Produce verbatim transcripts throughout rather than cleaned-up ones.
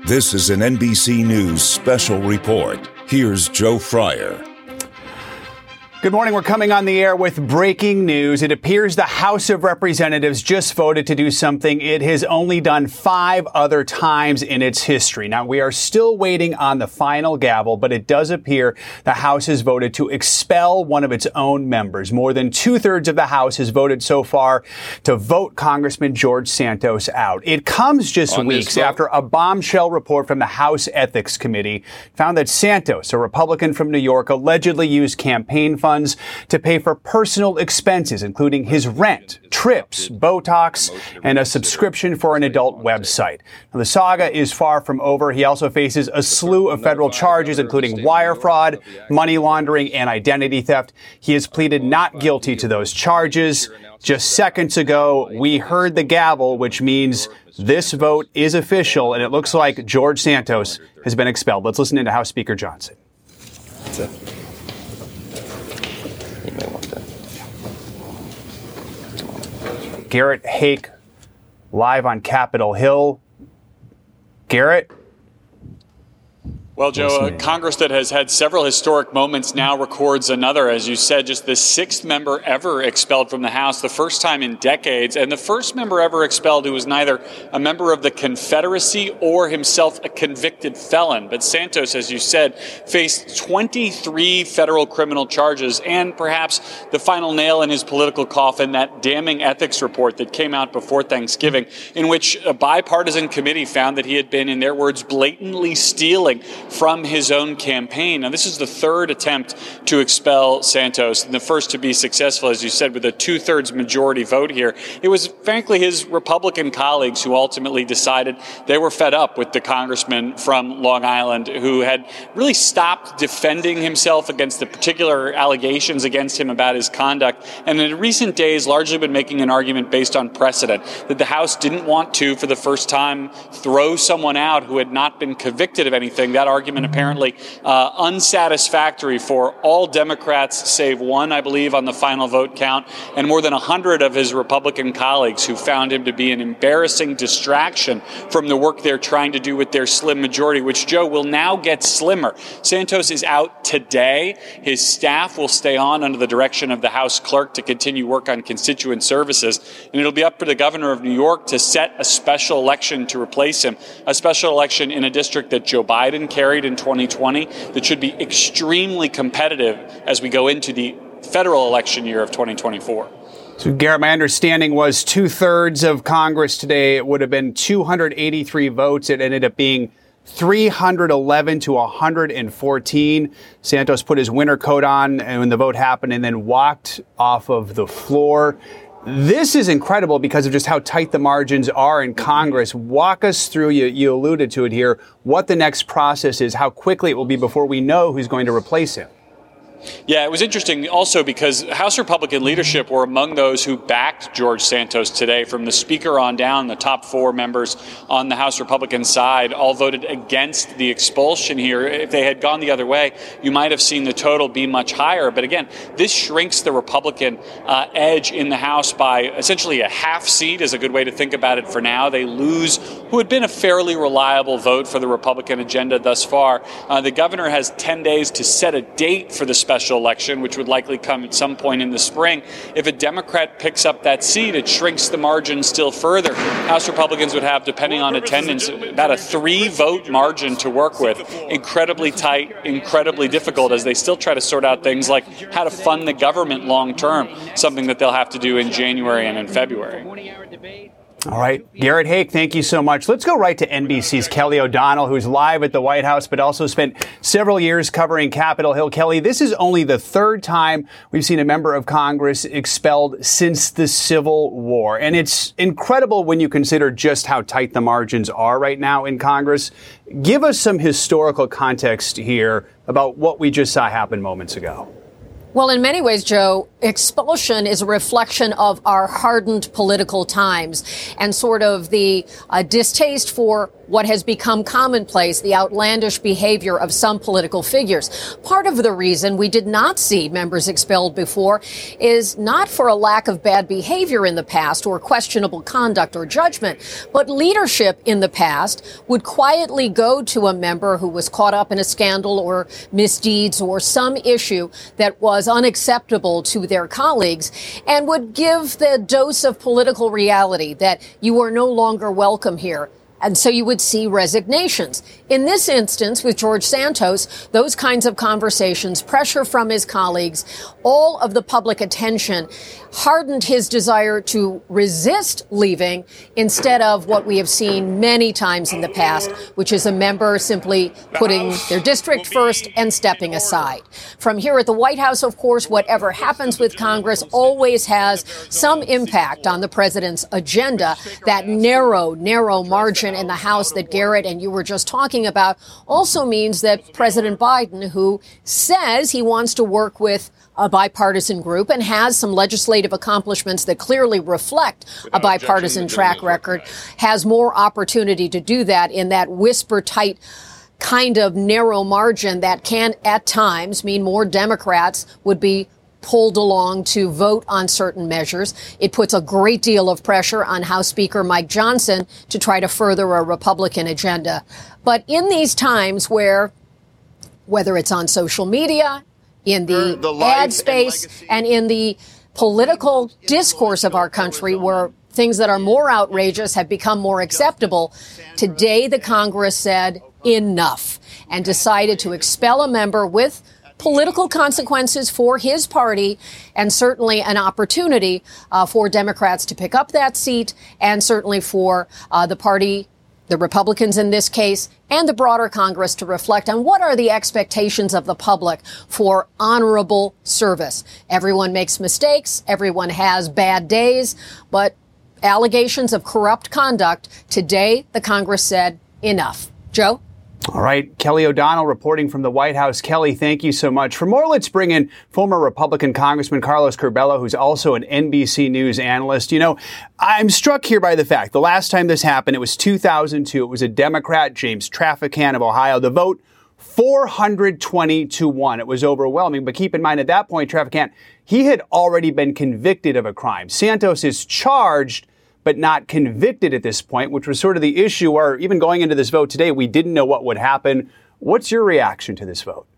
This is an N B C News special report. Here's Joe Fryer. Good morning. We're coming on the air with breaking news. It appears the House of Representatives just voted to do something it has only done five other times in its history. Now, we are still waiting on the final gavel, but it does appear the House has voted to expel one of its own members. More than two thirds of the House has voted so far to vote Congressman George Santos out. It comes just weeks after a bombshell report from the House Ethics Committee found that Santos, a Republican from New York, allegedly used campaign funds funds to pay for personal expenses, including his rent, trips, Botox, and a subscription for an adult website. Now, the saga is far from over. He also faces a slew of federal charges, including wire fraud, money laundering, and identity theft. He has pleaded not guilty to those charges. Just seconds ago, we heard the gavel, which means this vote is official, and it looks like George Santos has been expelled. Let's listen to House Speaker Johnson. That's it. Garrett Haake, live on Capitol Hill. Garrett? Well, Joe, a Congress that has had several historic moments now records another, as you said, just the sixth member ever expelled from the House, the first time in decades, and the first member ever expelled who was neither a member of the Confederacy or himself a convicted felon. But Santos, as you said, faced twenty-three federal criminal charges and perhaps the final nail in his political coffin, that damning ethics report that came out before Thanksgiving, in which a bipartisan committee found that he had been, in their words, blatantly stealing from his own campaign. Now, this is the third attempt to expel Santos, and the first to be successful, as you said, with a two-thirds majority vote here. It was, frankly, his Republican colleagues who ultimately decided they were fed up with the congressman from Long Island who had really stopped defending himself against the particular allegations against him about his conduct, and in recent days largely been making an argument based on precedent, that the House didn't want to, for the first time, throw someone out who had not been convicted of anything. That argument apparently uh, unsatisfactory for all Democrats, save one, I believe, on the final vote count, and more than one hundred of his Republican colleagues who found him to be an embarrassing distraction from the work they're trying to do with their slim majority, which, Joe, will now get slimmer. Santos is out today. His staff will stay on under the direction of the House clerk to continue work on constituent services, and it'll be up to the governor of New York to set a special election to replace him, a special election in a district that Joe Biden carried in twenty twenty that should be extremely competitive as we go into the federal election year of twenty twenty-four. So, Garrett, my understanding was two-thirds of Congress today. It would have been two hundred eighty-three votes. It ended up being three hundred eleven to one hundred fourteen. Santos put his winter coat on when the vote happened and then walked off of the floor. This is incredible because of just how tight the margins are in Congress. Walk us through, you, you alluded to it here, what the next process is, how quickly it will be before we know who's going to replace him. Yeah, it was interesting also because House Republican leadership were among those who backed George Santos today. From the Speaker on down, the top four members on the House Republican side all voted against the expulsion here. If they had gone the other way, you might have seen the total be much higher. But again, this shrinks the Republican uh, edge in the House by essentially a half seat is a good way to think about it for now. They lose who had been a fairly reliable vote for the Republican agenda thus far. Uh, the governor has ten days to set a date for the special election, which would likely come at some point in the spring. If a Democrat picks up that seat, it shrinks the margin still further. House Republicans would have, depending on attendance, about a three-vote margin to work with. Incredibly tight, incredibly difficult as they still try to sort out things like how to fund the government long-term, something that they'll have to do in January and in February. All right. Garrett Haake, thank you so much. Let's go right to N B C's Kelly O'Donnell, who's live at the White House, but also spent several years covering Capitol Hill. Kelly, this is only the third time we've seen a member of Congress expelled since the Civil War. And it's incredible when you consider just how tight the margins are right now in Congress. Give us some historical context here about what we just saw happen moments ago. Well, in many ways, Joe, expulsion is a reflection of our hardened political times and sort of the uh, distaste for what has become commonplace, the outlandish behavior of some political figures. Part of the reason we did not see members expelled before is not for a lack of bad behavior in the past or questionable conduct or judgment, but leadership in the past would quietly go to a member who was caught up in a scandal or misdeeds or some issue that was unacceptable to their colleagues and would give the dose of political reality that you are no longer welcome here. And so you would see resignations. In this instance, with George Santos, those kinds of conversations, pressure from his colleagues, all of the public attention hardened his desire to resist leaving instead of what we have seen many times in the past, which is a member simply putting their district first and stepping aside. From here at the White House, of course, whatever happens with Congress always has some impact on the president's agenda. That narrow, narrow margin in the House that Garrett and you were just talking about also means that President Biden, who says he wants to work with a bipartisan group and has some legislative accomplishments that clearly reflect a bipartisan track record, has more opportunity to do that in that whisper-tight kind of narrow margin that can at times mean more Democrats would be pulled along to vote on certain measures. It puts a great deal of pressure on House Speaker Mike Johnson to try to further a Republican agenda. But in these times where, whether it's on social media, in the, the ad space, and, and in the political discourse of our country, where things that are more outrageous have become more acceptable, today the Congress said enough and decided to expel a member with political consequences for his party and certainly an opportunity uh, for Democrats to pick up that seat and certainly for uh, the party, the Republicans in this case, and the broader Congress to reflect on what are the expectations of the public for honorable service. Everyone makes mistakes. Everyone has bad days. But allegations of corrupt conduct, today the Congress said enough. Joe? All right. Kelly O'Donnell reporting from the White House. Kelly, thank you so much. For more, let's bring in former Republican Congressman Carlos Curbelo, who's also an N B C News analyst. You know, I'm struck here by the fact the last time this happened, it was two thousand two. It was a Democrat, James Traficant of Ohio. The vote, four hundred twenty to one. It was overwhelming. But keep in mind, at that point, Traficant, he had already been convicted of a crime. Santos is charged but not convicted at this point, which was sort of the issue where even going into this vote today, we didn't know what would happen. What's your reaction to this vote?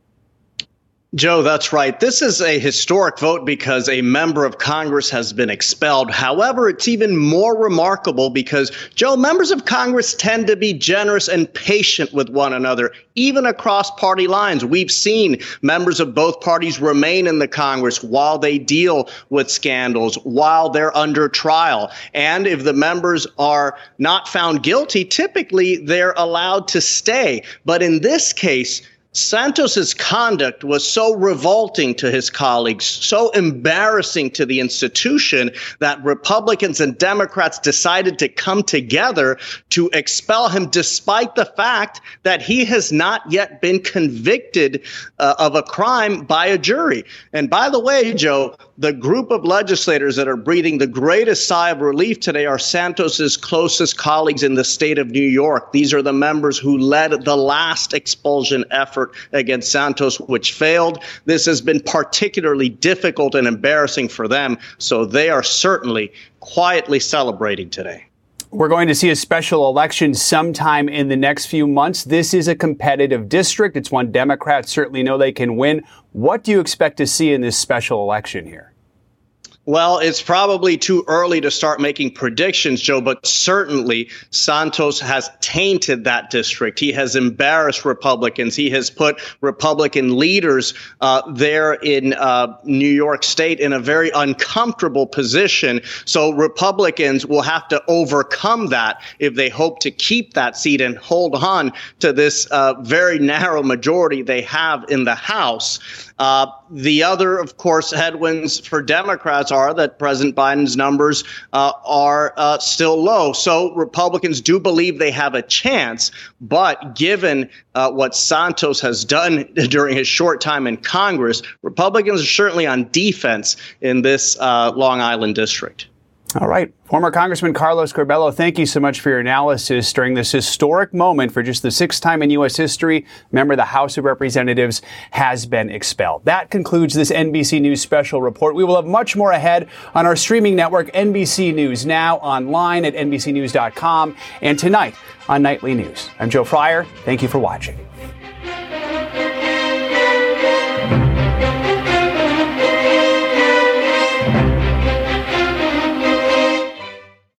Joe, that's right. This is a historic vote because a member of Congress has been expelled. However, it's even more remarkable because, Joe, members of Congress tend to be generous and patient with one another, even across party lines. We've seen members of both parties remain in the Congress while they deal with scandals, while they're under trial. And if the members are not found guilty, typically they're allowed to stay. But in this case, Santos's conduct was so revolting to his colleagues, so embarrassing to the institution, that Republicans and Democrats decided to come together to expel him, despite the fact that he has not yet been convicted uh, of a crime by a jury. And by the way, Joe, the group of legislators that are breathing the greatest sigh of relief today are Santos's closest colleagues in the state of New York. These are the members who led the last expulsion effort against Santos, which failed. This has been particularly difficult and embarrassing for them, so they are certainly quietly celebrating today. We're going to see a special election sometime in the next few months. This is a competitive district. It's one Democrats certainly know they can win. What do you expect to see in this special election here? Well, it's probably too early to start making predictions, Joe, but certainly Santos has tainted that district. He has embarrassed Republicans. He has put Republican leaders uh, there in uh, New York State in a very uncomfortable position. So Republicans will have to overcome that if they hope to keep that seat and hold on to this uh, very narrow majority they have in the House. Uh, the other, of course, headwinds for Democrats are that President Biden's numbers uh, are uh, still low. So Republicans do believe they have a chance. But given uh, what Santos has done during his short time in Congress, Republicans are certainly on defense in this uh, Long Island district. All right. Former Congressman Carlos Curbelo, thank you so much for your analysis during this historic moment. For just the sixth time in U S history, a member of the House of Representatives has been expelled. That concludes this N B C News special report. We will have much more ahead on our streaming network, N B C News Now, online at N B C news dot com, and tonight on Nightly News. I'm Joe Fryer. Thank you for watching.